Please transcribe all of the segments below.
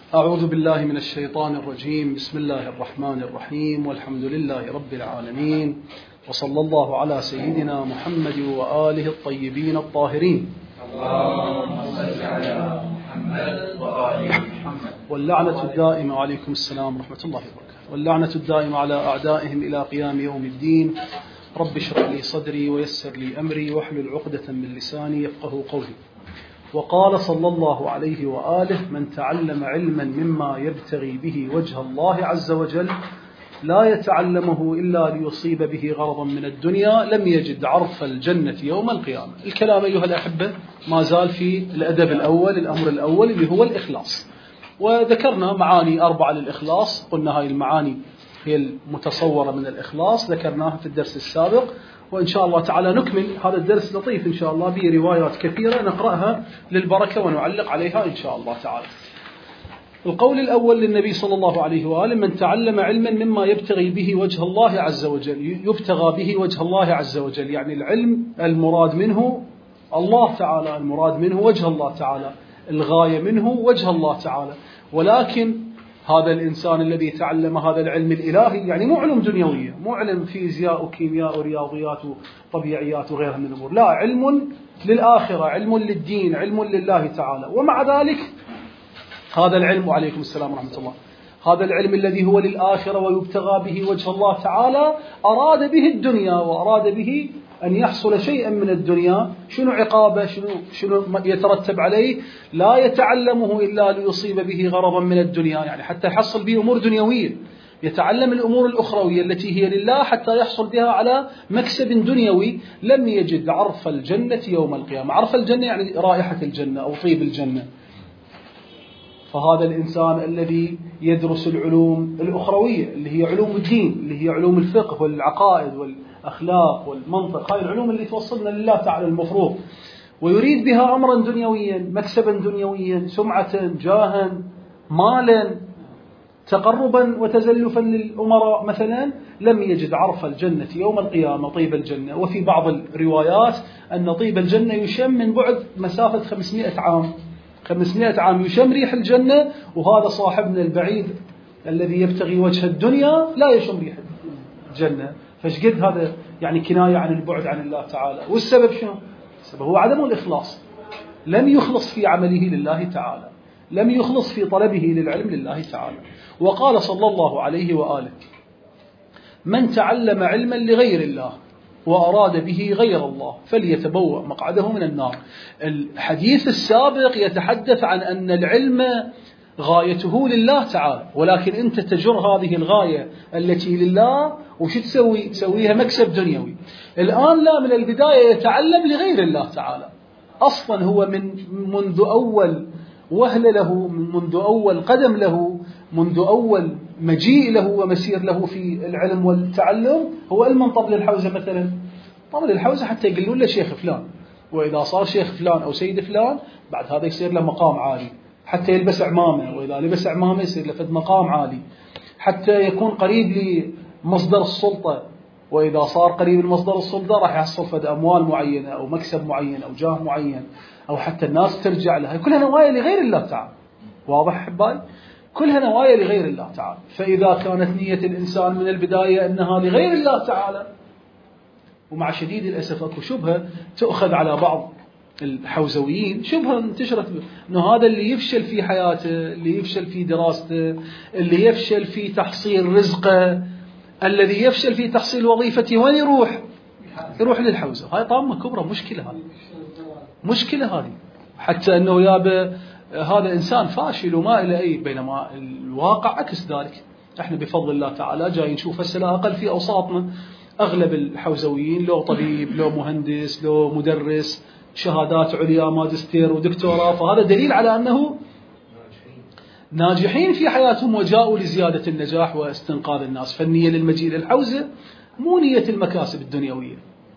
أعوذ بالله من الشيطان الرجيم. بسم الله الرحمن الرحيم، والحمد لله رب العالمين، وصلى الله على سيدنا محمد وآله الطيبين الطاهرين. اللهم صل على محمد وآل محمد. واللعنة الدائمة عليكم السلام ورحمة الله وبركاته. واللعنة الدائمة على أعدائهم إلى قيام يوم الدين. رب اشرح لي صدري ويسر لي أمري واحلل عقدة من لساني يفقه قولي. وقال صلى الله عليه وآله: من تعلم علما مما يبتغي به وجه الله عز وجل لا يتعلمه إلا ليصيب به غرضا من الدنيا لم يجد عرف الجنة يوم القيامة. الكلام أيها الأحبة ما زال في الأدب الأول، الأمر الأول اللي هو الإخلاص، وذكرنا معاني 4 للإخلاص. قلنا هاي المعاني هي المتصورة من الإخلاص، ذكرناها في الدرس السابق، وإن شاء الله تعالى نكمل هذا الدرس لطيف إن شاء الله بروايات كثيرة نقرأها للبركة ونعلق عليها إن شاء الله تعالى. القول الأول للنبي صلى الله عليه وآله: من تعلم علما مما يبتغي به وجه الله عز وجل. يبتغى به وجه الله عز وجل يعني العلم المراد منه الله تعالى، المراد منه وجه الله تعالى، الغاية منه وجه الله تعالى. ولكن هذا الإنسان الذي تعلم هذا العلم الإلهي يعني مو علم دنيوية، مو علم فيزياء وكيمياء ورياضيات وطبيعيات وغيرها من الأمور، لا، علم للآخرة، علم للدين، علم لله تعالى. ومع ذلك هذا العلم، وعليكم السلام ورحمة الله، هذا العلم الذي هو للآخرة ويبتغى به وجه الله تعالى أراد به الدنيا وأراد به أن يحصل شيئا من الدنيا. شنو عقابه؟ شنو يترتب عليه؟ لا يتعلمه إلا ليصيب به غرضا من الدنيا، يعني حتى يحصل به أمور دنيوية، يتعلم الأمور الأخروية التي هي لله حتى يحصل بها على مكسب دنيوي. لم يجد عرف الجنة يوم القيامة. عرف الجنة يعني رائحة الجنة أو طيب الجنة. فهذا الإنسان الذي يدرس العلوم الأخروية اللي هي علوم الدين، اللي هي علوم الفقه والعقائد والأخلاق والمنطق، هاي العلوم اللي توصلنا لله تعالى المفروض، ويريد بها أمرا دنيويا، مكسبا دنيويا، سمعة، جاها، مالا، تقربا وتزلفا للأمراء مثلا، لم يجد عرف الجنة يوم القيامة، طيب الجنة. وفي بعض الروايات أن طيب الجنة يشم من بعد مسافة 500 عام، 500 عام يشم ريح الجنة، وهذا صاحبنا البعيد الذي يبتغي وجه الدنيا لا يشم ريح الجنة. فشقد هذا يعني كناية عن البعد عن الله تعالى. والسبب شنو؟ السبب هو عدم الإخلاص، لم يخلص في عمله لله تعالى، لم يخلص في طلبه للعلم لله تعالى. وقال صلى الله عليه وآله: من تعلم علما لغير الله وأراد به غير الله فليتبوأ مقعده من النار. الحديث السابق يتحدث عن أن العلم غايته لله تعالى، ولكن أنت تجر هذه الغاية التي لله وش تسوي؟ تسويها مكسب دنيوي. الآن لا، من البداية يتعلم لغير الله تعالى. أصلا هو منذ أول وهلة له، منذ أول قدم له، منذ أول مجيء له ومسير له في العلم والتعلم، هو علم طبل الحوزة مثلا. طبل الحوزة حتى يقولون له شيخ فلان، وإذا صار شيخ فلان أو سيد فلان بعد هذا يصير له مقام عالي، حتى يلبس عمامة، وإذا لبس عمامة يصير له فد مقام عالي، حتى يكون قريب لمصدر السلطة، وإذا صار قريب لمصدر السلطة راح يحصل فد أموال معينة أو مكسب معين أو جاه معين، أو حتى الناس ترجع لها. كلها نوايا لغير الله تعالى. واضح أحبائي؟ كلها نوايا لغير الله تعالى. فإذا كانت نية الإنسان من البداية أنها لغير الله تعالى، ومع شديد الأسف أكو شبهة تأخذ على بعض الحوزويين، شبهة انتشرت أنه هذا اللي يفشل في حياته، اللي يفشل في دراسته، اللي يفشل في تحصيل رزقه، الذي يفشل في تحصيل وظيفته، وين يروح؟ يروح للحوزة. هاي طامة كبرى، مشكلة هذه، مشكلة هذه، حتى أنه يابا هذا إنسان فاشل وما إلى أي، بينما الواقع عكس ذلك. احنا بفضل الله تعالى جاي نشوف هسه أقل في أوساطنا أغلب الحوزويين لو طبيب، لو مهندس، لو مدرس، شهادات عليا، ماجستير ودكتوراه. فهذا دليل على أنه ناجحين في حياتهم وجاءوا لزيادة النجاح واستنقاذ الناس. فالنية للمجيء للحوزة مو نية المكاسب الدنيوية.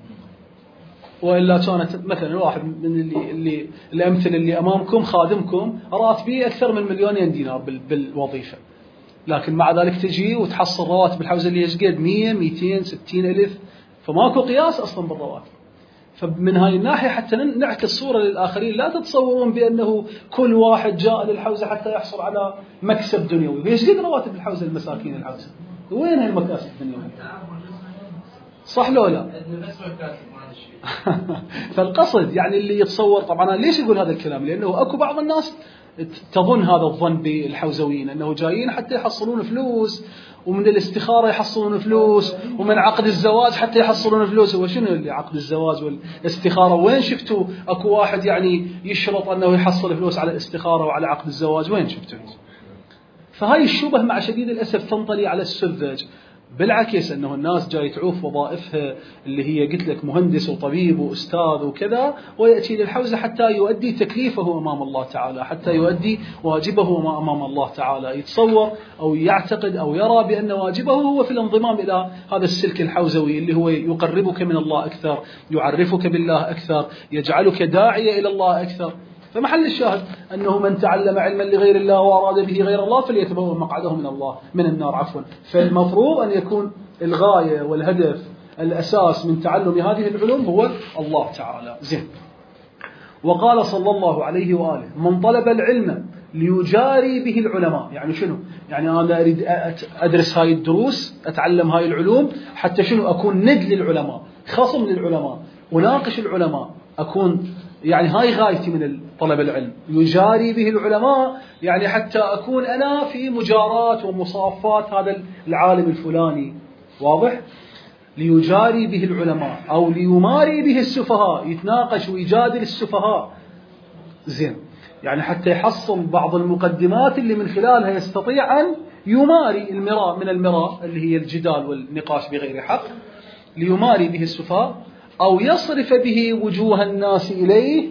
وإلا كانت مثلا واحد من الأمثلة اللي أمامكم خادمكم راتبه أكثر من 1,000,000 دينار بالوظيفة، لكن مع ذلك تجي وتحصل رواتب الحوزة اللي يشقد 100 200 60 ألف، فماكو قياس أصلا بالرواتب. فمن هاي الناحية حتى نعكس صورة للآخرين، لا تتصورون بأنه كل واحد جاء للحوزة حتى يحصل على مكسب دنيوي. ليش قد رواتب الحوزة المساكين الحوزة؟ وين هاي المكاسب الدنيوية؟ صح لو لا؟ فالقصد يعني اللي يتصور، طبعا ليش يقول هذا الكلام؟ لأنه أكو بعض الناس تظن هذا الظن بالحوزويين أنه جايين حتى يحصلون فلوس، ومن الاستخارة يحصلون فلوس، ومن عقد الزواج حتى يحصلون فلوس. هو شنو اللي عقد الزواج والاستخارة؟ وين شفتوا أكو واحد يعني يشرط أنه يحصل فلوس على الاستخارة وعلى عقد الزواج؟ وين شفتوا؟ فهاي الشبه مع شديد الأسف تنطلي على السذج. بالعكس أنه الناس جاي تعوف وظائفها اللي هي قلت لك مهندس وطبيب وأستاذ وكذا، ويأتي للحوزة حتى يؤدي تكليفه أمام الله تعالى، حتى يؤدي واجبه أمام الله تعالى. يتصور أو يعتقد أو يرى بأن واجبه هو في الانضمام إلى هذا السلك الحوزوي اللي هو يقربك من الله أكثر، يعرفك بالله أكثر، يجعلك داعية إلى الله أكثر. فمحل الشاهد أنه من تعلم علما لغير الله وأراد به غير الله فليتبوأ مقعده من النار عفوا. فالمفروض أن يكون الغاية والهدف الأساس من تعلم هذه العلوم هو الله تعالى. زين. وقال صلى الله عليه وآله: من طلب العلم ليجاري به العلماء. يعني شنو؟ يعني أنا أريد أدرس هاي الدروس، أتعلم هاي العلوم حتى شنو؟ أكون ند للعلماء، خصم للعلماء، أناقش العلماء، أكون يعني هاي غايتي من طلب العلم. يجاري به العلماء يعني حتى أكون أنا في مجاراة ومصافات هذا العالم الفلاني. واضح؟ ليجاري به العلماء أو ليماري به السفهاء، يتناقش ويجادل السفهاء. زين. يعني حتى يحصل بعض المقدمات اللي من خلالها يستطيع أن يماري المراء من المراء اللي هي الجدال والنقاش بغير حق. ليماري به السفهاء أو يصرف به وجوه الناس إليه.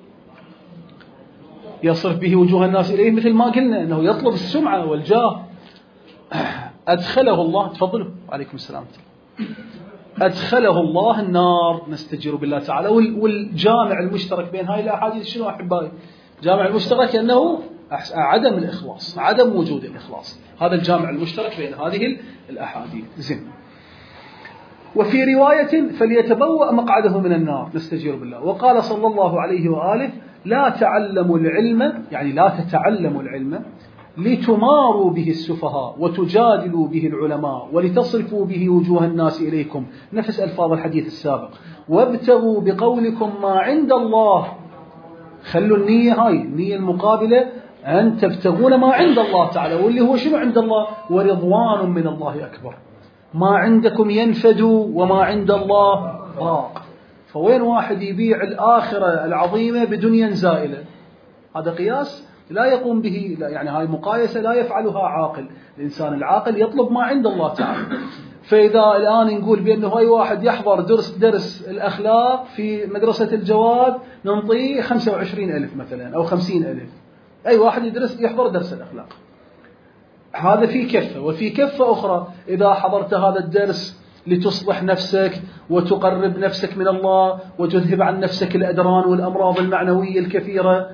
يصرف به وجوه الناس إليه مثل ما قلنا أنه يطلب السمعة والجاه. أدخله الله، تفضلوا عليكم السلام، أدخله الله النار، نستجير بالله تعالى. والجامع المشترك بين هاي الأحاديث شنو أحبائي؟ جامع المشترك أنه عدم الإخلاص، عدم وجود الإخلاص، هذا الجامع المشترك بين هذه الأحاديث. زين. وفي رواية: فليتبوأ مقعده من النار، نستجير بالله. وقال صلى الله عليه وآله: لا تعلموا العلم، يعني لا تتعلموا العلم لتماروا به السفهاء وتجادلوا به العلماء ولتصرفوا به وجوه الناس إليكم، نفس ألفاظ الحديث السابق. وابتغوا بقولكم ما عند الله. خلوا النية هاي النية المقابلة أن تبتغون ما عند الله تعالى، واللي هو شنو عند الله؟ ورضوان من الله أكبر. ما عندكم ينفد وما عند الله باق. فوين واحد يبيع الآخرة العظيمة بدنيا زائلة؟ هذا قياس لا يقوم به، يعني هاي مقايسة لا يفعلها عاقل. الإنسان العاقل يطلب ما عند الله تعالى. فإذا الآن نقول بأنه أي واحد يحضر درس الأخلاق في مدرسة الجواد ننطيه 25,000 مثلا أو 50,000. أي واحد يحضر درس الأخلاق، هذا في كفة. وفي كفة أخرى إذا حضرت هذا الدرس لتصلح نفسك وتقرب نفسك من الله وتذهب عن نفسك الأدران والأمراض المعنوية الكثيرة،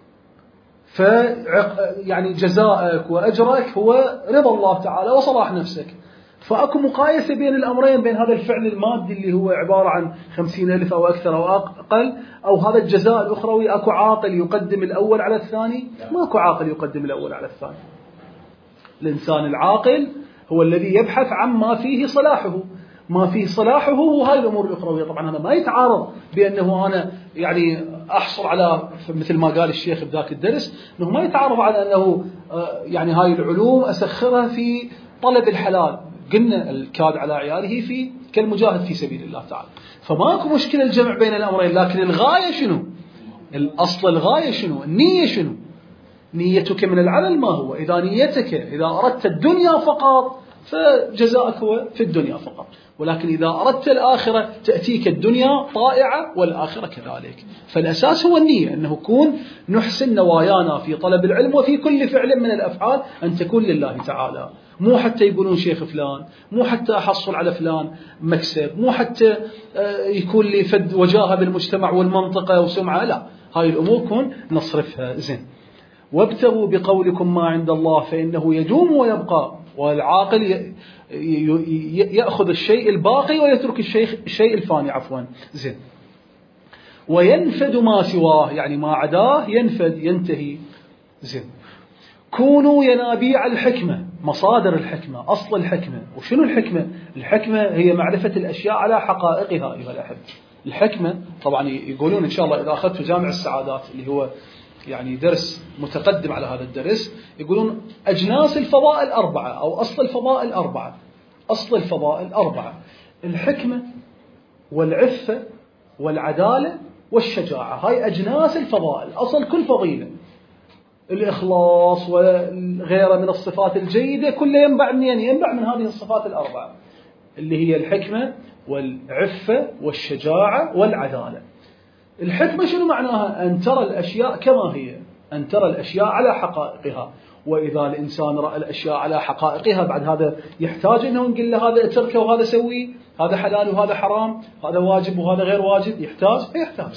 يعني جزائك وأجرك هو رضا الله تعالى وصلاح نفسك. فأكو مقايسة بين الأمرين، بين هذا الفعل المادي اللي هو عبارة عن 50,000 أو أكثر أو أقل، أو هذا الجزاء الأخروي. أكو عاقل يقدم الأول على الثاني؟ ما أكو عاقل يقدم الأول على الثاني. الإنسان العاقل هو الذي يبحث عن ما فيه صلاحه. ما فيه صلاحه هو هاي الأمور الأخروية. طبعا هذا ما يتعارض بأنه أنا يعني أحصل على مثل ما قال الشيخ بذاك الدرس، أنه ما يتعارض على أنه يعني هاي العلوم أسخرها في طلب الحلال. قلنا الكاد على عياله في كالمجاهد في سبيل الله تعالى. فماكو مشكلة الجمع بين الأمرين، لكن الغاية شنو؟ الأصل الغاية شنو؟ النية شنو؟ نيتك من العمل ما هو؟ إذا نيتك إذا أردت الدنيا فقط فجزاءك هو في الدنيا فقط، ولكن إذا أردت الآخرة تأتيك الدنيا طائعة والآخرة كذلك. فالأساس هو النية، أنه كون نحسن نوايانا في طلب العلم وفي كل فعل من الأفعال أن تكون لله تعالى، مو حتى يقولون شيخ فلان، مو حتى أحصل على فلان مكسب، مو حتى يكون لي فد وجاهة بالمجتمع والمنطقة وسمعة، لا، هاي الأمور كون نصرفها. زين. وابتغوا بقولكم ما عند الله فإنه يدوم ويبقى. والعاقل يأخذ الشيء الباقي ويترك الشيء الفاني. عفوا. زين. وينفد ما سواه، يعني ما عداه ينفد ينتهي. زين، كونوا ينابيع الحكمة، مصادر الحكمة، أصل الحكمة. وشنو الحكمة؟ الحكمة هي معرفة الأشياء على حقائقها أيها الأحبة. الحكمة طبعا يقولون إن شاء الله إذا أخذت جامع السعادات اللي هو يعني درس متقدم على هذا الدرس، يقولون أجناس الفضائل 4 أو أصل الفضائل 4. أصل الفضائل 4: الحكمة والعفة والعدالة والشجاعة. هاي أجناس الفضائل، أصل كل فضيلة. الإخلاص وغيره من الصفات الجيدة كله ينبع منين؟ ينبع من هذه الصفات ال4 اللي هي الحكمة والعفة والشجاعة والعدالة. الحكمة شنو معناها؟ أن ترى الأشياء كما هي، أن ترى الأشياء على حقائقها. وإذا الإنسان رأى الأشياء على حقائقها بعد هذا يحتاج أنه نقول له هذا اتركه وهذا سويه، هذا حلال وهذا حرام، هذا واجب وهذا غير واجب. يحتاج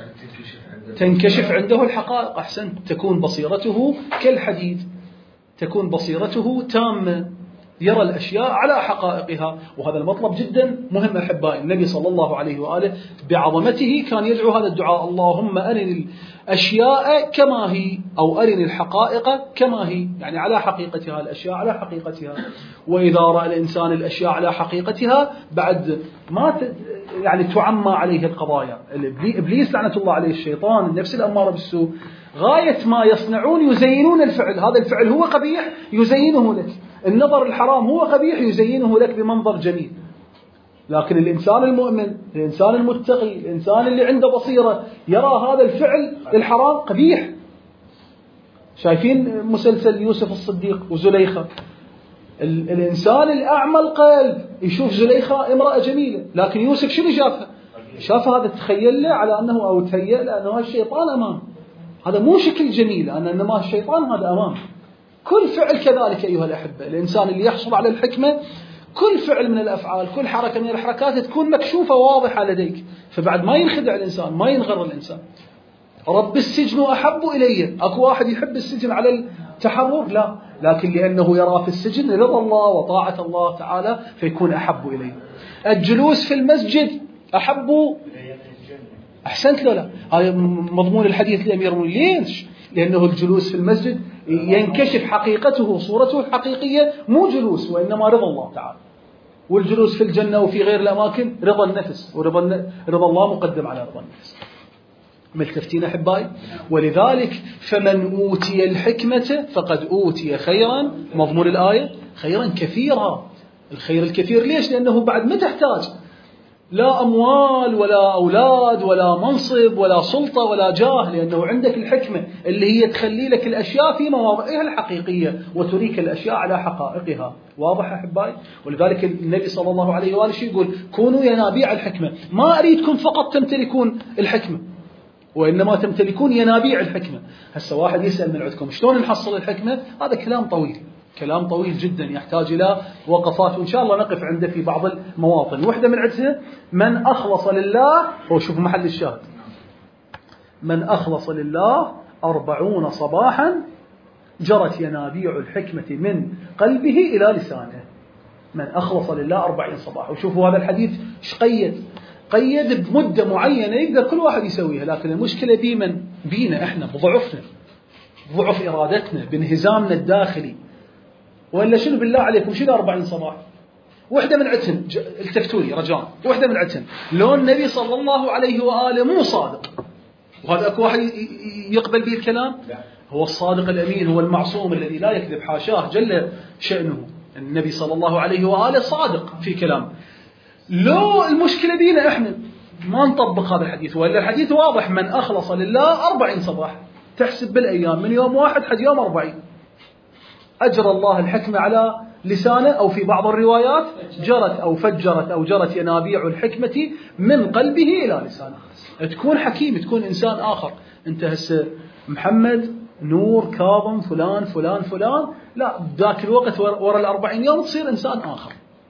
تنكشف عنده الحقائق. أحسن، تكون بصيرته كالحديد، تكون بصيرته تامة، يرى الأشياء على حقائقها. وهذا المطلب جدا مهم أحبائي. النبي صلى الله عليه وآله بعظمته كان يدعو هذا الدعاء: اللهم أرني الأشياء كما هي، أو أرني الحقائق كما هي، يعني على حقيقتها، الأشياء على حقيقتها. وإذا رأى الإنسان الأشياء على حقيقتها بعد ما يعني تعمى عليه القضايا. إبليس لعنة الله عليه، الشيطان، النفس الأمارة بالسوء، غاية ما يصنعون يزينون الفعل. هذا الفعل هو قبيح يزينه لك، النظر الحرام هو قبيح يزينه لك بمنظر جميل. لكن الإنسان المؤمن، الإنسان المتقي، الإنسان اللي عنده بصيرة يرى هذا الفعل الحرام قبيح. شايفين مسلسل يوسف الصديق وزليخة؟ الإنسان الأعمى القلب يشوف زليخة امرأة جميلة، لكن يوسف شنو شافها؟ شاف هذا، تخيل له على أنه أو تهيأ له أنه الشيطان أمام. هذا مو شكل جميل، أنما الشيطان هذا أمام. كل فعل كذلك أيها الأحبة. الإنسان اللي يحصل على الحكمة كل فعل من الأفعال، كل حركة من الحركات تكون مكشوفة واضحة لديك، فبعد ما ينخدع الإنسان، ما ينغر الإنسان. رب السجن أحب إلي. أكو واحد يحب السجن على التحرر؟ لا، لكن لأنه يرى في السجن رضا الله وطاعة الله تعالى فيكون أحب إليه. الجلوس في المسجد أحب. أحسنت له. لا، هذا مضمون الحديث الأمير المؤمنين. ليش؟ لأنه الجلوس في المسجد ينكشف حقيقته، صورته الحقيقية، مو جلوس وإنما رضا الله تعالى. والجلوس في الجنة وفي غير الأماكن رضا النفس، ورضا الله مقدم على رضا النفس. ملتفتين أحبائي؟ ولذلك فمن أوتي الحكمة فقد أوتي خيرا، مضمون الآية، خيرا كثيرا. الخير الكثير ليش؟ لأنه بعد ما تحتاج لا أموال ولا أولاد ولا منصب ولا سلطة ولا جاه، لأنه عندك الحكمة اللي هي تخلي لك الأشياء في مواضعها الحقيقية وتريك الأشياء على حقائقها. واضح أحبائي؟ ولذلك النبي صلى الله عليه وآله يقول: كونوا ينابيع الحكمة. ما أريدكم فقط تمتلكون الحكمة، وإنما تمتلكون ينابيع الحكمة. هسه واحد يسأل من عندكم شلون نحصل الحكمة؟ هذا كلام طويل، كلام طويل جدا يحتاج إلى وقفات، وإن شاء الله نقف عنده في بعض المواطن. واحدة من عدها: من أخلص لله، هو شوف محل الشاهد، من أخلص لله 40 صباحا جرت ينابيع الحكمة من قلبه إلى لسانه. من أخلص لله 40 صباح. وشوفوا هذا الحديث قيد بمدة معينة يقدر كل واحد يسويها، لكن المشكلة بينا إحنا، بضعفنا، ضعف إرادتنا، بانهزامنا الداخلي. وإلا شنو بالله عليكم شنو 40 صباح؟ وحدة من عدهن، التفتوا لي رجاء، وحدة من عدهن لو النبي صلى الله عليه وآله مو صادق، وهذا أكو واحد يقبل به الكلام؟ هو الصادق الأمين، هو المعصوم الذي لا يكذب، حاشاه جل شأنه. النبي صلى الله عليه وآله صادق في كلام. لو المشكلة بينا إحنا ما نطبق هذا الحديث، وإلا الحديث واضح: من أخلص لله 40 صباح. تحسب بالأيام من يوم 1 حد يوم 40. أجرى الله الحكمة على لسانه، أو في بعض الروايات جرت أو فجرت أو جرت ينابيع الحكمة من قلبه إلى لسانه. تكون حكيم، تكون إنسان آخر. أنت هسه محمد، نور، كاظم، فلان فلان فلان، لا، ذاك الوقت وراء 40 يوم تصير إنسان آخر.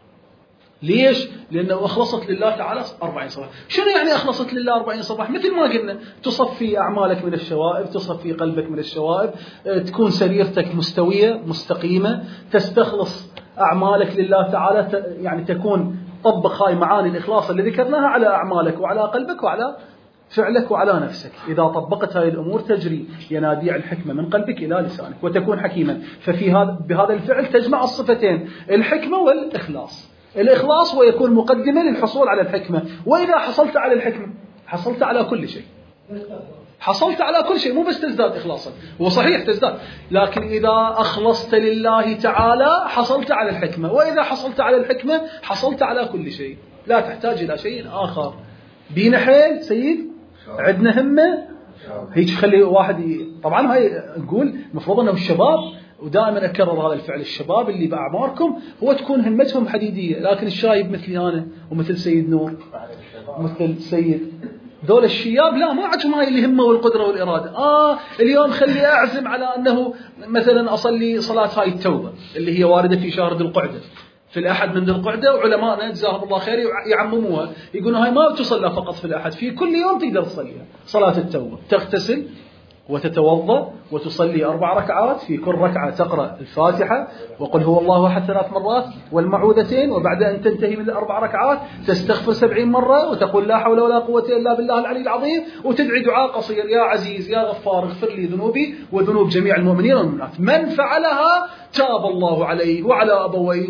ليش؟ لأنه أخلصت لله تعالى 40 صباح. شنو يعني أخلصت لله 40 صباح؟ مثل ما قلنا، تصفي أعمالك من الشوائب، تصفي قلبك من الشوائب، تكون سريرتك مستوية مستقيمة، تستخلص أعمالك لله تعالى، يعني تكون طبق هاي معاني الإخلاص اللي ذكرناها على أعمالك وعلى قلبك وعلى فعلك وعلى نفسك. إذا طبقت هذه الأمور تجري ينابيع الحكمة من قلبك إلى لسانك وتكون حكيما. بهذا الفعل تجمع الصفتين، الحكمة والإخلاص. الإخلاص ويكون مقدما للحصول على الحكمة، وإذا حصلت على الحكمة حصلت على كل شيء. حصلت على كل شيء، مو بس تزداد إخلاصا، هو صحيح تزداد، لكن إذا أخلصت لله تعالى حصلت على الحكمة، وإذا حصلت على الحكمة حصلت على كل شيء، لا تحتاج إلى شيء آخر. بينا حيل سيد، عندنا همة، هيك خلي واحد طبعا هاي نقول المفروض أنه الشباب، ودائما أكرر هذا الفعل، الشباب اللي بأعماركم هو تكون همتهم حديدية، لكن الشايب مثلي أنا ومثل سيد نور ومثل سيد دول الشياب لا، ما عندهم هاي الهمة والقدرة والإرادة. اليوم خلي أعزم على أنه مثلا أصلي صلاة هاي التوبة اللي هي واردة في شهر ذي القعدة، في الأحد من ذي القعدة، وعلماءنا جزاهم الله خير يعمموها، يقولون هاي ما تصلى فقط في الأحد، في كل يوم تقدر تصليها صلاة التوبة. تغتسل وتتوضأ وتصلي 4 ركعات، في كل ركعة تقرأ الفاتحة وقل هو الله أحد 3 مرات والمعوذتين، وبعد أن تنتهي من 4 ركعات تستغفر 70 مرة وتقول لا حول ولا قوة إلا بالله العلي العظيم، وتدعي دعاء قصير: يا عزيز يا غفار اغفر لي ذنوبي وذنوب جميع المؤمنين والمؤمنات، من فعلها تاب الله عليه وعلى أبويه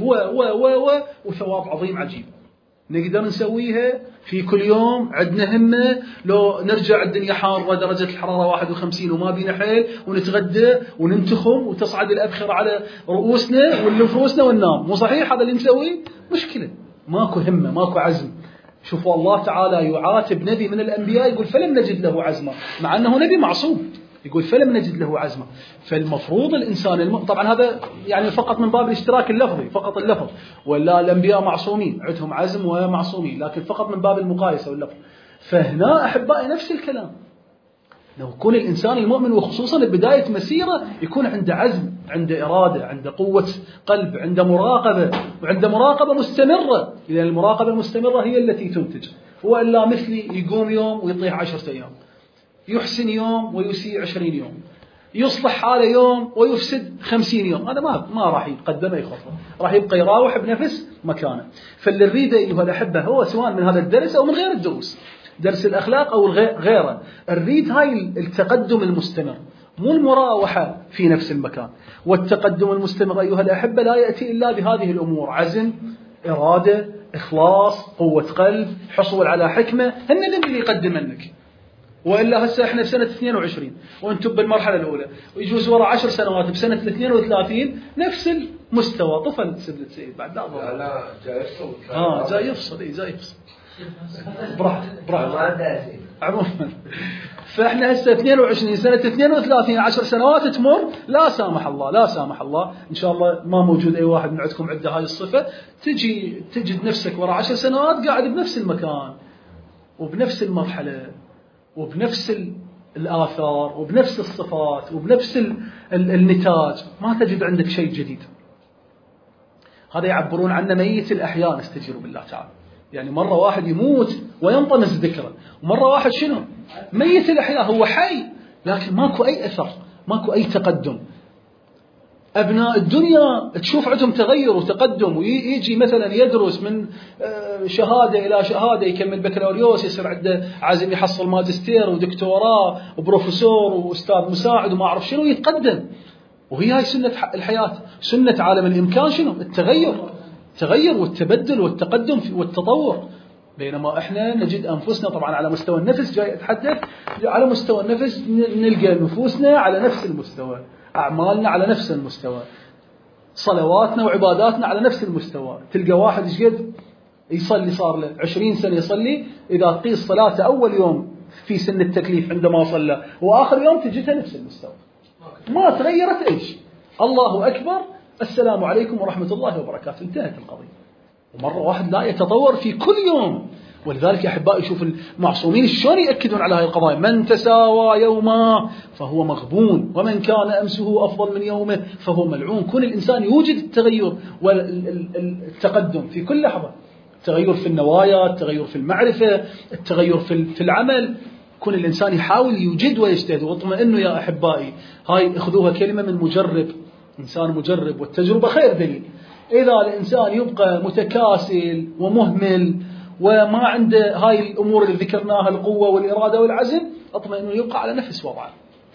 وثواب عظيم عجيب. نقدر نسويها في كل يوم، عندنا همة. لو نرجع الدنيا حارة درجة الحرارة 51 وما بينا حيل، ونتغدى وننتخم وتصعد الأبخرة على رؤوسنا ونلف رؤوسنا وننام، مو صحيح هذا اللي نسويه؟ مشكلة، ماكو همة، ماكو عزم. شوفوا الله تعالى يعاتب نبي من الأنبياء يقول فلم نجد له عزما، مع أنه نبي معصوم، يقول فلم نجد له عزما. فالمفروض الإنسان طبعا هذا يعني فقط من باب الاشتراك اللفظي، فقط اللفظ، ولا الأنبياء معصومين عندهم عزم ومعصومين، لكن فقط من باب المقايسة واللفظ. فهنا أحبائي نفس الكلام، لو يكون الإنسان المؤمن وخصوصا بداية مسيرة يكون عنده عزم، عنده إرادة، عنده قوة قلب، عنده مراقبة، وعنده مراقبة مستمرة، لأن المراقبة المستمرة هي التي تنتج. وإلا مثلي يقوم يوم ويطيح 10 أيام، يحسن يوم ويسيء 20 يوم، يصلح حاله يوم ويفسد 50 يوم، هذا ما راح يقدم أي خطوة، راح يبقى يراوح بنفس مكانه. فاللي نريده أيها الأحبة هو سواء من هذا الدرس أو من غير الدروس، درس الأخلاق أو غيره، نريد هاي التقدم المستمر، مو المراوحة في نفس المكان. والتقدم المستمر أيها الأحبة لا يأتي إلا بهذه الأمور: عزم، إرادة، إخلاص، قوة قلب، حصول على حكمة، هن اللي يقدم منك. وإلا هسه احنا بسنة 22 وانتم بالمرحلة الأولى، ويجوز وراء 10 سنوات بسنة 32 نفس المستوى. طفل سبلت سيد بعد لا جاي يفصل. جاي يفصل براحة عموما. فاحنا هسه 22 سنة 32 10 سنوات تمر، لا سامح الله إن شاء الله ما موجود أي واحد من عندكم عنده هاي الصفة، تجي تجد نفسك وراء 10 سنوات قاعد بنفس المكان وبنفس المرحلة وبنفس الآثار وبنفس الصفات وبنفس النتاج، ما تجد عندك شيء جديد. هذا يعبرون عنه ميت الأحياء، نستجير بالله تعالى. يعني مرة واحد يموت وينطمس ذكره، ومرة واحد شنو؟ ميت الأحياء، هو حي لكن ماكو أي أثر، ماكو أي تقدم. أبناء الدنيا تشوف عندهم تغير وتقدم، ويجي مثلا يدرس من شهادة إلى شهادة، يكمل بكالوريوس، يصير عنده عازم يحصل ماجستير ودكتوراه وبروفيسور وأستاذ مساعد وما أعرف شنو، يتقدم. وهي هاي سنة الحياة، سنة عالم الإمكان، شنو؟ التغير والتبدل والتقدم والتطور. بينما احنا نجد أنفسنا طبعا على مستوى النفس، جاي أتحدث على مستوى النفس، نلقى نفوسنا على نفس المستوى، أعمالنا على نفس المستوى، صلواتنا وعباداتنا على نفس المستوى. تلقى واحد شقد يصلي صار له 20 سنة يصلي، إذا تقيس صلاته أول يوم في سن التكليف عندما صلى وآخر يوم تجدها نفس المستوى، ما تغيرت أي شيء. الله أكبر، السلام عليكم ورحمة الله وبركاته، انتهت القضية. ومرة واحد لا يتطور في كل يوم. ولذلك يا أحبائي شوف المعصومين شلون يأكدون على هذه القضايا: من تساوى يوما فهو مغبون، ومن كان أمسه أفضل من يومه فهو ملعون. كل الإنسان يوجد التغير والتقدم في كل لحظة، التغير في النوايا، التغير في المعرفة، التغير في العمل. كل الإنسان يحاول يوجد ويجتهد. واطمئنوا يا أحبائي، هاي اخذوها كلمة من مجرب، إنسان مجرب، والتجربة خير دليل. إذا الإنسان يبقى متكاسل ومهمل وما عنده هاي الأمور اللي ذكرناها، القوة والإرادة والعزم، اطمئن يبقى على نفس وضعه.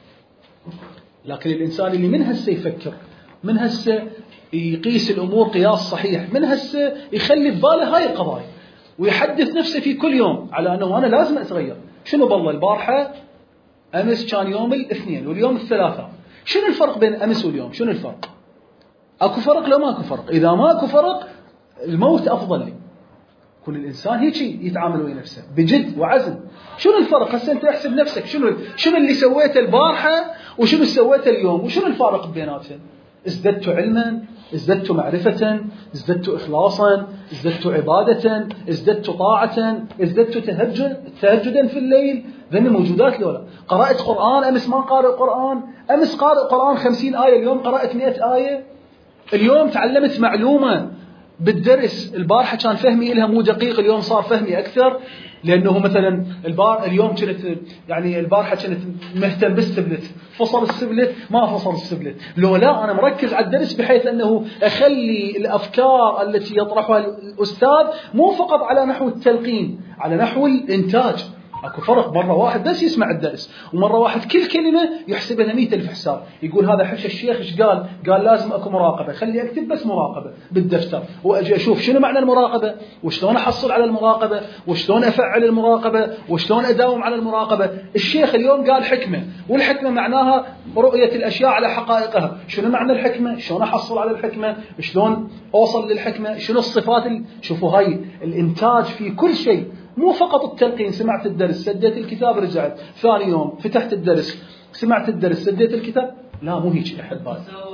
لكن الإنسان اللي من هسه يفكر، من هسه يقيس الأمور قياس صحيح، من هسه يخلي بباله هاي القضايا ويحدث نفسه في كل يوم على أنه أنا لازم أتغير. شنو بالله البارحة أمس كان يوم الاثنين واليوم الثلاثاء، شنو الفرق بين أمس واليوم؟ شنو الفرق؟ أكو فرق؟ لا ما أكو فرق. إذا ما أكو فرق الموت أفضل لي. كل الإنسان هيك يتعامل ويا نفسه بجد وعزم. شنو الفرق؟ هسه أنت احسب نفسك، شنو اللي سويته البارحة وشنو سويته اليوم، وشنو الفارق بيناتهم؟ ازددت علما، ازددت معرفة، ازددت إخلاصا، ازددت عبادة، ازددت طاعة، ازددت تهجدا في الليل. ذني موجودات لولا. قرأت قرآن، أمس ما قارئ قرآن، أمس قارئ قرآن 50 آية، اليوم قرأت 100 آية. اليوم تعلمت معلومة بالدرس، البارحة كان فهمي إلها مو دقيق، اليوم صار فهمي أكثر، لأنه مثلا اليوم كنت يعني البارحة كنت مهتم بالسبلت، فصل السبلت ما فصل السبلت، لو لا أنا مركز على الدرس بحيث أنه أخلي الأفكار التي يطرحها الأستاذ مو فقط على نحو التلقين، على نحو الإنتاج. اكو فرق، مرة واحد بس يسمع الدرس، ومرة واحد كل كلمة يحسبها 100,000 حساب، يقول هذا حش الشيخ ايش قال؟ قال لازم اكو مراقبة، خلي اكتب بس مراقبة بالدفتر، واجي اشوف شنو معنى المراقبة، وشلون احصل على المراقبة، وشلون افعل المراقبة، وشلون اداوم على المراقبة. الشيخ اليوم قال حكمة، والحكمة معناها رؤية الاشياء على حقائقها. شنو معنى الحكمة؟ شلون احصل على الحكمة؟ شلون اوصل للحكمة؟ شنو الصفات شوفوا هاي الانتاج في كل شيء، مو فقط التلقين. سمعت الدرس سديت الكتاب رجعت، ثاني يوم فتحت الدرس سمعت الدرس سديت الكتاب، لا مو هيك أحبائي،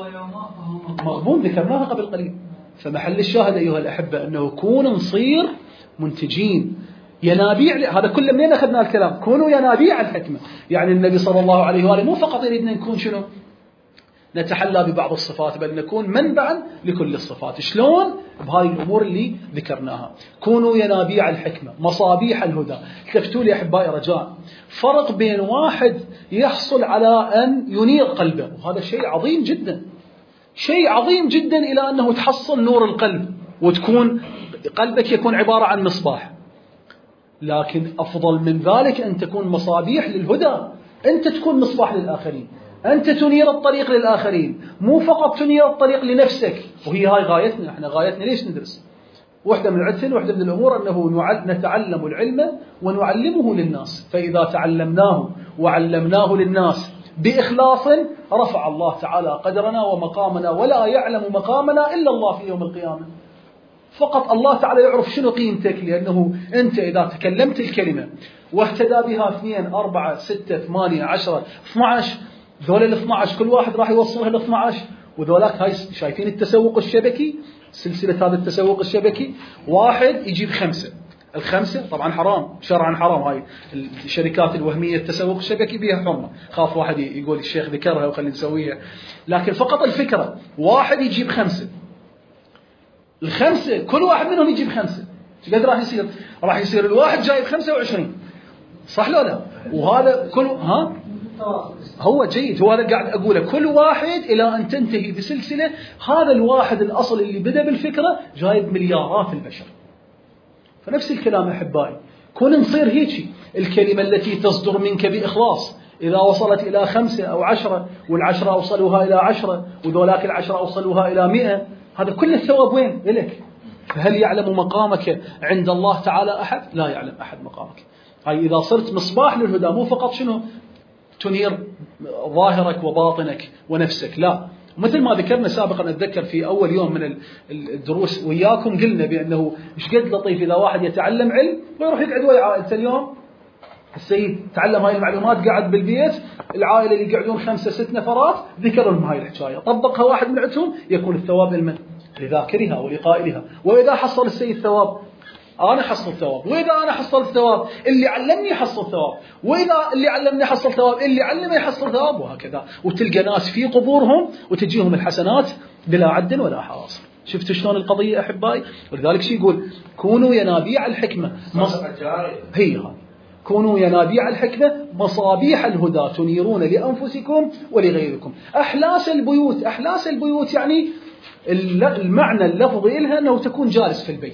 مضمون ذكرناها قبل قليل. فمحل الشاهد أيها الأحبة أنه كون نصير منتجين ينابيع. هذا كله منين أخذنا الكلام؟ كونوا ينابيع الحكمة. يعني النبي صلى الله عليه وآله مو فقط يريدنا نكون شنو؟ نتحلى ببعض الصفات، بل نكون منبعا لكل الصفات. شلون؟ بهاي الأمور اللي ذكرناها. كونوا ينابيع الحكمة مصابيح الهدى. التفتوا لي أحبائي رجاء، فرق بين واحد يحصل على أن ينير قلبه، وهذا شيء عظيم جدا، شيء عظيم جدا، إلى أنه تحصل نور القلب وتكون قلبك يكون عبارة عن مصباح. لكن أفضل من ذلك أن تكون مصابيح للهدى، أنت تكون مصباح للآخرين، أنت تنير الطريق للآخرين، مو فقط تنير الطريق لنفسك. وهي هاي غايتنا، احنا غايتنا ليش ندرس؟ واحدة من العدل، واحدة من الأمور أنه نتعلم العلم ونعلمه للناس، فإذا تعلمناه وعلمناه للناس بإخلاص رفع الله تعالى قدرنا ومقامنا، ولا يعلم مقامنا إلا الله في يوم القيامة. فقط الله تعالى يعرف شنو قيمتك، لأنه أنت إذا تكلمت الكلمة واهتدى بها 2 4 6 8 10 12، ذول ال 12 كل واحد راح يوصلها ل 12. وذولاك هاي شايفين التسوق الشبكي، سلسلة هذا التسوق الشبكي، واحد يجيب 5، ال5 طبعا حرام شرعا، حرام. هاي الشركات الوهمية التسوق الشبكي بها حرمة، خاف واحد يقول الشيخ ذكرها وخلي نسويها، لكن فقط الفكرة واحد يجيب 5، ال5 كل واحد منهم يجيب 5، قد راح يصير؟ راح يصير الواحد جايب 25، صح لو لا؟ وهذا كل هو جيد، هو هذا قاعد أقوله، كل واحد إلى أن تنتهي بسلسلة. هذا الواحد الأصل اللي بدأ بالفكرة جايب مليارات البشر. فنفس الكلام أحبائي، كون نصير هيك، الكلمة التي تصدر منك بإخلاص إذا وصلت إلى 5 أو 10، وال10 أوصلوها إلى 10، وذولاك ال10 أوصلوها إلى 100، هذا كل الثواب وين إلك؟ فهل يعلم مقامك عند الله تعالى أحد؟ لا يعلم أحد مقامك. هاي إذا صرت مصباح للهدى، مو فقط شنو تنير ظاهرك وباطنك ونفسك، لا، مثل ما ذكرنا سابقا، أتذكر في أول يوم من الدروس وياكم قلنا بأنه إيش قد لطيف إذا واحد يتعلم علم ويروح يقعد ويا عائلته. اليوم السيد تعلم هاي المعلومات قاعد بالبيت، العائلة اللي يقعدون 5 6 نفرات ذكروا لهم هاي الحكاية، طبقها واحد من عندهم، يكون الثواب لذاكرها ولقائلها. وإذا حصل السيد ثواب أنا حصل ثواب، وإذا أنا حصل ثواب اللي علمني حصل ثواب، وإذا اللي علمني حصل ثواب اللي علمني يحصل ثواب، وهكذا. وتلقى ناس في قبورهم وتجيهم الحسنات بلا عد ولا حاصر. شفتوا شلون القضية أحبائي؟ ولذلك شي يقول كونوا ينابيع الحكمة هي هذه، كونوا ينابيع الحكمة مصابيح الهدى تنيرون لأنفسكم ولغيركم. أحلاس البيوت، أحلاس البيوت يعني المعنى اللفظي لها أنه تكون جالس في البيت،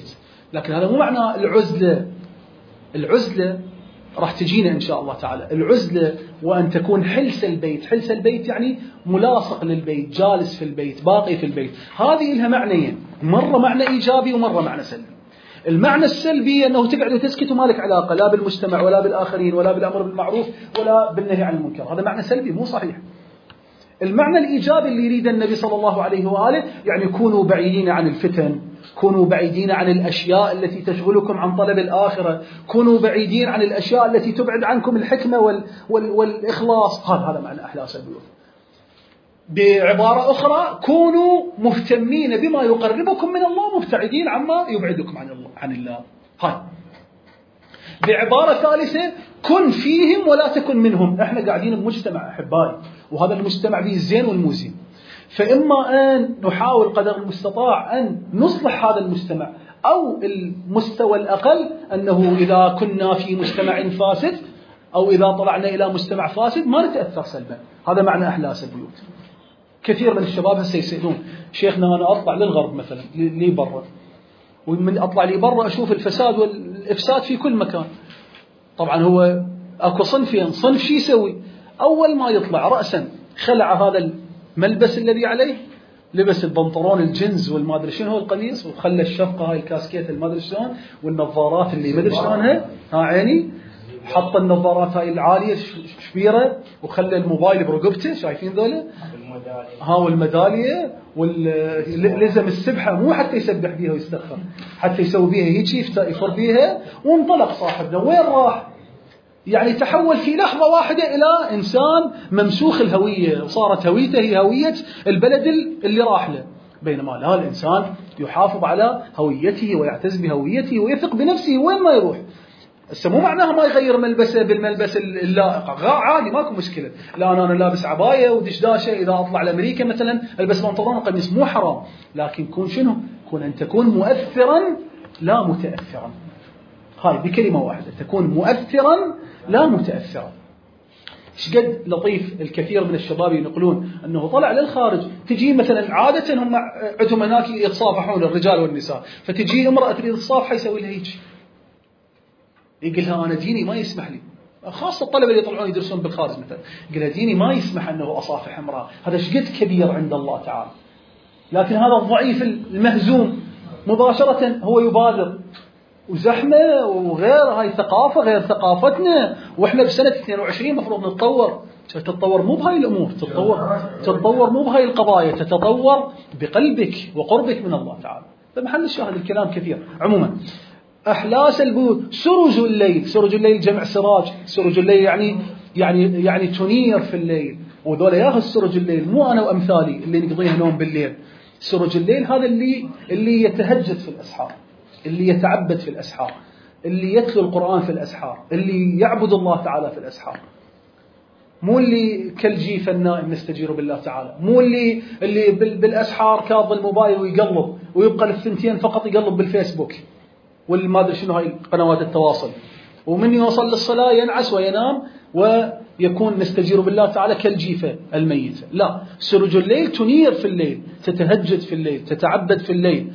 لكن هذا مو معنى العزلة راح تجينا إن شاء الله تعالى. العزلة وأن تكون حلس البيت يعني ملاصق للبيت، جالس في البيت، باقي في البيت. هذه لها معنيين، مرة معنى إيجابي ومرة معنى سلبي. المعنى السلبي أنه تقعد وتسكت وما لك علاقة لا بالمجتمع ولا بالآخرين ولا بالأمر بالمعروف ولا بالنهي عن المنكر، هذا معنى سلبي مو صحيح. المعنى الإيجابي اللي يريد النبي صلى الله عليه وآله يعني كونوا بعيدين عن الفتن، كونوا بعيدين عن الأشياء التي تشغلكم عن طلب الآخرة، كونوا بعيدين عن الأشياء التي تبعد عنكم الحكمة والإخلاص. هذا معنى أحلاس البيوت. بعبارة أخرى كونوا مهتمين بما يقربكم من الله، مبتعدين عما يبعدكم عن الله. بعبارة ثالثة كن فيهم ولا تكن منهم. احنا قاعدين بمجتمع أحبائي، وهذا المجتمع فيه الزين والموزين، فإما أن نحاول قدر المستطاع أن نصلح هذا المجتمع، أو المستوى الأقل أنه إذا كنا في مجتمع فاسد أو إذا طلعنا إلى مجتمع فاسد ما نتأثر سلبا. هذا معنى أحلاس البيوت. كثير من الشباب هسه يسألون شيخنا أنا أطلع للغرب مثلا لي برا، ومن أطلع لي برا أشوف الفساد والإفساد في كل مكان. طبعا هو أكو صنفين، صنف شي يسوي؟ أول ما يطلع رأسا خلع هذا الملبس الذي عليه، لبس البنطلون الجنز والما ادري شنو هو القميص، وخلى الشفقه هاي الكاسكيت الما ادري شلون، والنظارات اللي ما ادري شلونها عيني، حط النظارات هاي العاليه شبيره، وخلى الموبايل برقبته، شايفين ذولا؟ والميداليه ولزم السبحه، مو حتى يسبح بيها ويستغفر، حتى يسوي بيها هيك يفر بيها، وانطلق صاحبنا. وين راح؟ يعني تحول في لحظة واحدة إلى إنسان ممسوخ الهوية، وصارت هويته هي هوية البلد اللي راح له. بينما لا، الإنسان يحافظ على هويته ويعتز بهويته ويثق بنفسه وين ما يروح. مو معناها ما يغير ملبسه بالملبس اللائق، عادي ماكو مشكلة. لا أنا لابس عباية ودشداشة، إذا أطلع لأمريكا مثلا ألبس بنطلون وقميص، مو حرام، لكن كون شنو؟ كون أن تكون مؤثرا لا متأثرا. هاي بكلمة واحدة، تكون مؤثرا لا متأثرا. شقد لطيف الكثير من الشباب ينقلون أنه طلع للخارج، تجي مثلا عادة هم عندهم هناك يتصافحون الرجال والنساء، فتجي امرأة تريد الصافحة يسوي لها هيك، يقول لها أنا ديني ما يسمح لي، خاصة الطلبة اللي يطلعون يدرسون بالخارج مثلا، يقول لها ديني ما يسمح أنه أصافح امرأة. هذا شقد كبير عند الله تعالى. لكن هذا الضعيف المهزوم مباشرة هو يبادر، وزحمة وغير، هاي ثقافة غير ثقافتنا، وإحنا بسنة 22 مفروض نتطور. تتطور مو بهاي الأمور، تتطور مو بهاي القضايا، تتطور بقلبك وقربك من الله تعالى. فمحل الشاهد الكلام كثير. عموما أحلاس البيوت، سرج الليل جمع سراج، سرج الليل يعني تنير في الليل، وذولا ياهل سرج الليل، مو أنا وأمثالي اللي نقضيها نوم بالليل. سرج الليل هذا اللي يتهجد في الأسحار، اللي يتعبد في الأسحار، اللي يتلو القرآن في الأسحار، اللي يعبد الله تعالى في الأسحار، مو اللي كالجيف النائم نستجير بالله تعالى، مو اللي بالأسحار كاظ الموبايل ويقلب ويبقى للثنتين فقط يقلب بالفيسبوك والما أدري شنو هاي قنوات التواصل، ومن يوصل للصلاة ينعس وينام ويكون نستجير بالله تعالى كالجيفة الميتة. لا، سرج الليل تنير في الليل، تتهجد في الليل، تتعبد في الليل،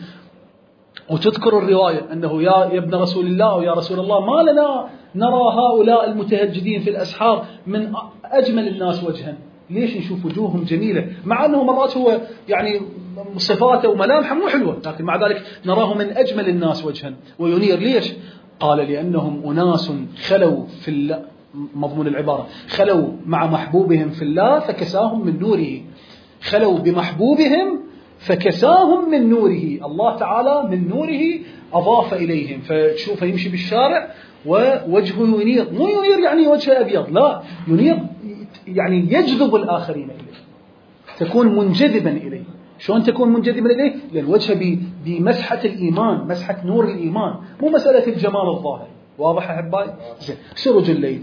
وتذكر الرواية أنه يا ابن رسول الله ويا رسول الله ما لنا نرى هؤلاء المتهجدين في الأسحار من أجمل الناس وجها. ليش نشوف وجوههم جميلة مع أنه مرات هو يعني صفاته وملامحه مو حلوة، لكن مع ذلك نراه من أجمل الناس وجها وينير. ليش؟ قال لأنهم أناس خلوا في الله، مضمون العبارة خلوا مع محبوبهم في الله فكساهم من نوره، خلوا بمحبوبهم فكساهم من نوره. الله تعالى من نوره أضاف إليهم، فتشوفه يمشي بالشارع ووجهه ينير، مو ينير يعني وجهه أبيض، لا، ينير يعني يجذب الآخرين إليه، تكون منجذبا إليه. شلون تكون منجذبا إليه؟ لأن وجهه بمسحة الإيمان، مسحة نور الإيمان، مو مسألة الجمال الظاهر. واضح أحبائي؟ سرج الليل.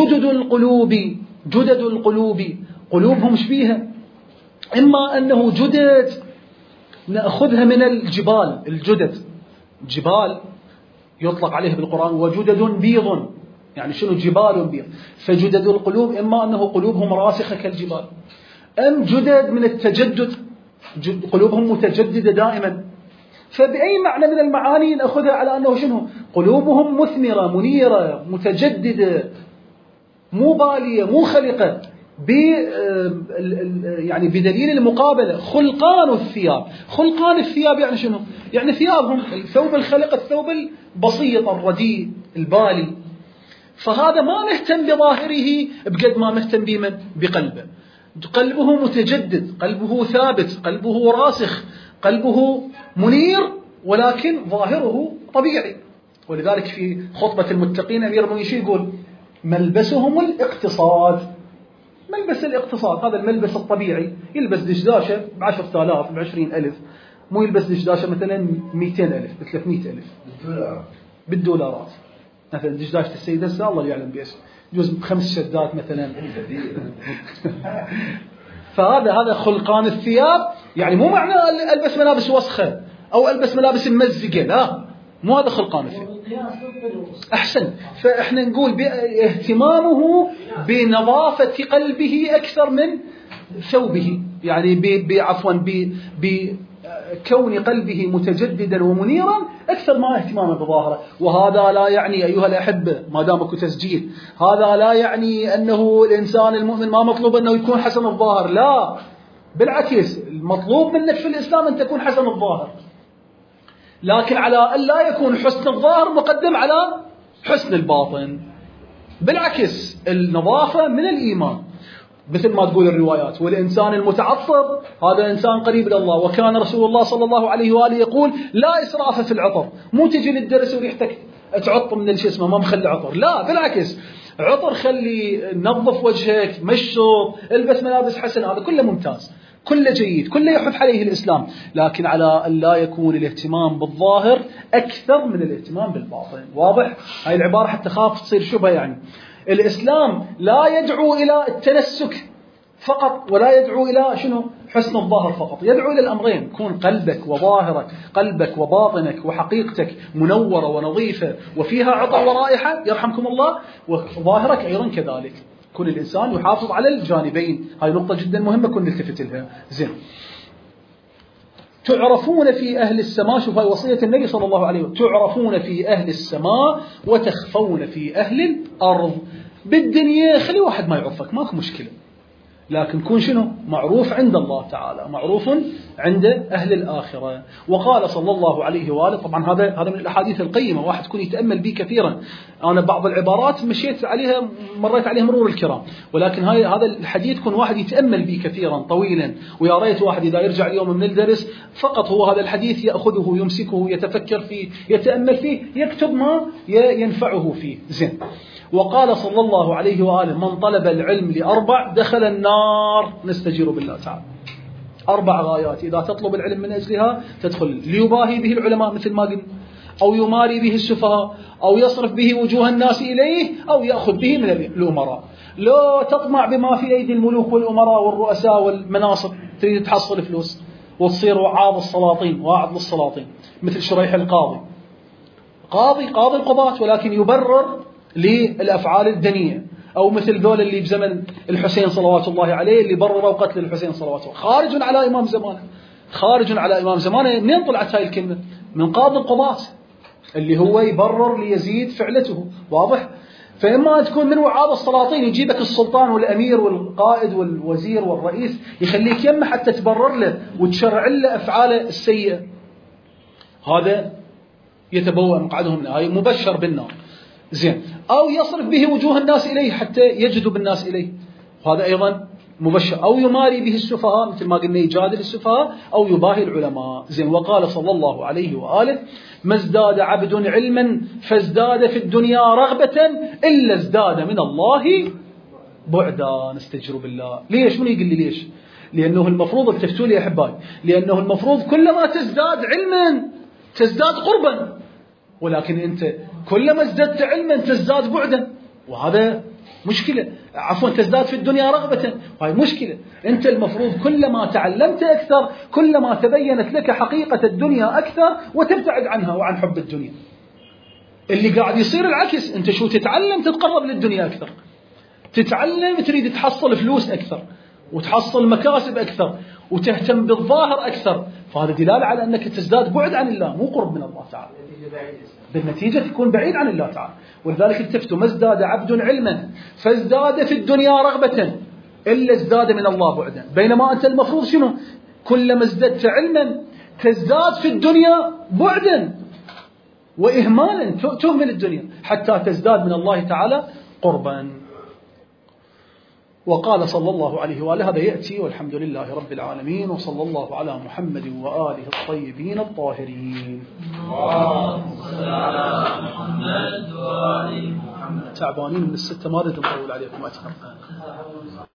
جدد القلوب، قلوبهم شبيها، إما أنه جدد نأخذها من الجبال، جبال يطلق عليه بالقرآن وجدد بيض، يعني شنو جبال بيض، فجدد القلوب إما أنه قلوبهم راسخة كالجبال، أم جدد من التجدد، قلوبهم متجددة دائما، فبأي معنى من المعاني نأخذها على أنه شنو؟ قلوبهم مثمرة منيرة متجددة مو بالية مو خلقة يعني بدليل المقابلة. خلقان الثياب، خلقان الثياب يعني شنو؟ يعني ثيابهم الثوب الخلق، الثوب البسيط الرديء البالي. فهذا ما مهتم بظاهره بقد ما مهتم بمن؟ بقلبه. قلبه متجدد، قلبه ثابت، قلبه راسخ، قلبه منير، ولكن ظاهره طبيعي. ولذلك في خطبة المتقين أمير المؤمنين يقول ملبسهم الاقتصاد. ملبس الاقتصاد هذا الملبس الطبيعي، يلبس دشداشة ب10,000 ب20,000، مو يلبس دشداشة مثلا 200,000 ب300,000 بالدولارات. مثلا دشداشة السيدة هسه الله يعلم بيش يجوز ب5 شدات مثلا. فهذا خلقان الثياب، يعني مو معنى ألبس ملابس وسخة أو ألبس ملابس ممزقة، لا، مو هذا خلقان الثياب. أحسن. فإحنا نقول اهتمامه بنظافة قلبه أكثر من ثوبه، يعني بكون قلبه متجددا ومنيرا أكثر ما اهتمامه بظاهره. وهذا لا يعني أيها الأحبة، ما دامك تسجيل، هذا لا يعني أنه الإنسان المؤمن ما مطلوب أنه يكون حسن الظاهر، لا، بالعكس المطلوب منك في الإسلام أن تكون حسن الظاهر، لكن على أن لا يكون حسن الظاهر مقدم على حسن الباطن. بالعكس النظافة من الإيمان، مثل ما تقول الروايات، والإنسان المتعطر هذا إنسان قريب إلى الله. وكان رسول الله صلى الله عليه وآله يقول لا إسراف في العطر. مو تجي للدرس وريحتك تعطر من الجسم ما مخلي عطر، لا، بالعكس عطر، خلي نظف وجهك، مشط، البس ملابس حسن، هذا كله ممتاز، كله جيد، كله يحث عليه الإسلام، لكن على أن لا يكون الاهتمام بالظاهر أكثر من الاهتمام بالباطن. واضح؟ هاي العبارة حتى خاف تصير شبهة. يعني الإسلام لا يدعو إلى التنسك فقط، ولا يدعو إلى شنو؟ حسن الظاهر فقط، يدعو إلى الأمرين، كون قلبك وظاهرك، قلبك وباطنك وحقيقتك منورة ونظيفة وفيها عطر ورائحة يرحمكم الله، وظاهرك أيضا كذلك. كل الإنسان يحافظ على الجانبين. هاي نقطة جدا مهمة كن نلتفت لها. زين. تعرفون في أهل السماء، شوف هاي وصية النبي صلى الله عليه وسلم، تعرفون في أهل السماء وتخفون في أهل الأرض. بالدنيا خلي واحد ما يعرفك ماكو مشكلة، لكن كون شنو؟ معروف عند الله تعالى، معروف عند أهل الآخرة. وقال صلى الله عليه وآله، طبعا هذا من الأحاديث القيمة، واحد يكون يتأمل به كثيرا. أنا بعض العبارات مشيت عليها، مريت عليها مرور الكرام، ولكن هذا الحديث كون واحد يتأمل به كثيرا طويلا. ويا ريت واحد إذا يرجع اليوم من الدرس فقط هو هذا الحديث يأخذه يمسكه يتفكر فيه يتأمل فيه يكتب ما ينفعه فيه. زين. وقال صلى الله عليه وآله من طلب العلم ل4 دخل النار، نستجير بالله تعالى. 4 غايات إذا تطلب العلم من أجلها تدخل: ليباهي به العلماء مثل ما قلنا، أو يماري به السفهاء، أو يصرف به وجوه الناس إليه، أو يأخذ به من الأمراء. لا تطمع بما في أيدي الملوك والأمراء والرؤساء والمناصب، تريد تحصل فلوس وتصير وعاظ السلاطين واعظ للسلاطين، مثل شريح القاضي، قاضي القضاة، ولكن يبرر للأفعال الدنيئة. أو مثل ذول اللي بزمن الحسين صلوات الله عليه اللي برروا قتل الحسين صلوات الله، خارج على إمام زمانه، خارج على إمام زمانه. منين طلعت هاي الكلمة؟ من قاضي القضاة اللي هو يبرر ليزيد فعلته. واضح؟ فإما تكون من وعاظ السلاطين، يجيبك السلطان والأمير والقائد والوزير والرئيس يخليك يمه حتى تبرر له وتشرع له أفعاله السيئة، هذا يتبوأ مقعده منه، هاي مبشر بالنار. زين. أو يصرف به وجوه الناس إليه حتى يجذب الناس إليه، وهذا أيضا مبشر. أو يماري به السفهاء مثل ما قلنا يجادل السفهاء، أو يباهي العلماء. زين. وقال صلى الله عليه وآله ما ازداد عبد علما فازداد في الدنيا رغبة إلا ازداد من الله بعدا. نستجر بالله. ليش؟ من يقول لي ليش؟ لأنه المفروض التفتوا لي أحبائي، لأنه المفروض كلما تزداد علما تزداد قربا، ولكن أنت كلما ازددت علما تزداد بعدا، وهذا مشكلة. عفوا تزداد في الدنيا رغبة، وهي مشكلة. أنت المفروض كلما تعلمت أكثر كلما تبينت لك حقيقة الدنيا أكثر وتبتعد عنها وعن حب الدنيا. اللي قاعد يصير العكس، أنت شو تتعلم تتقرب للدنيا أكثر، تتعلم تريد تحصل فلوس أكثر وتحصل مكاسب أكثر، وتهتم بالظاهر أكثر، فهذا دلالة على أنك تزداد بعد عن الله، مو قرب من الله تعالى. بالنتيجة تكون بعيد عن الله تعالى. ولذلك التفتوا: ما ازداد عبد علما فازداد في الدنيا رغبة إلا ازداد من الله بعدا. بينما أنت المفروض شنو؟ كلما ازددت علما تزداد في الدنيا بعدا وإهمالا، تهمل الدنيا حتى تزداد من الله تعالى قربا. وقال صلى الله عليه وآله: هذا يأتي، والحمد لله رب العالمين، وصلى الله على محمد وآله الطيبين الطاهرين. تعبانين من 6، ما نريد نطول عليكم أكثر.